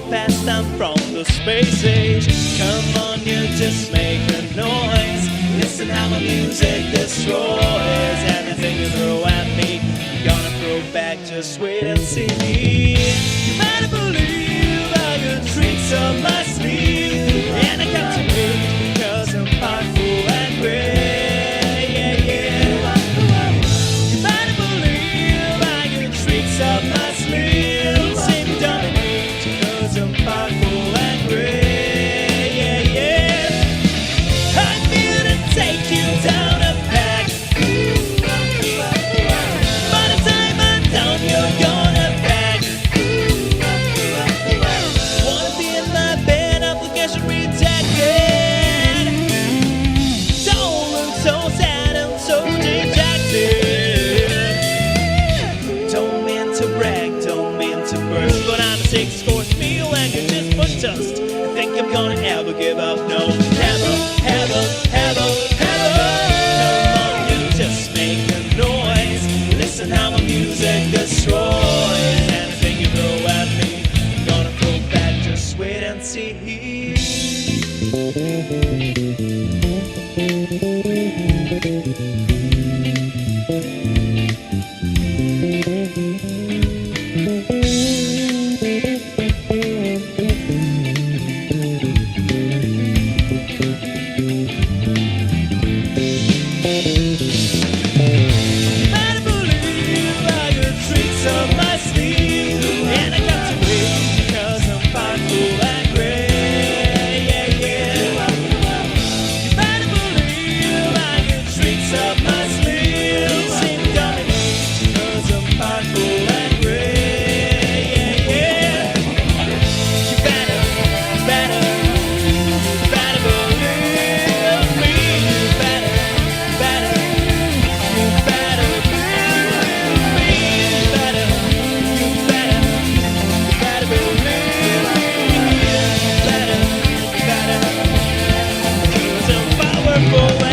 past, I'm from the space age. Come on, you just make a noise. Listen how my music destroys anything you throw at me. I'm gonna throw back, just wait and see. You better believe I got tricks up my sleeve, and I come to me because I'm powerful and great. Yeah, yeah. You better believe I got tricks up my sleeve. Say me dominate because I'm powerful and great. Yeah, yeah. I'm here to take you down a pack. By the time I'm done, you're gonna pack. Wanna be in my bed, application rejected. Don't look so sad and so dejected. Don't mean to brag, don't mean to burst, but I'm a 6-course meal and you're just for dust. I think I'm gonna ever give up? No, never, ever, ever, ever. Come on, you just make a noise. Listen how my music destroys anything you throw at me. I'm gonna throw back, just wait and see. Powerful.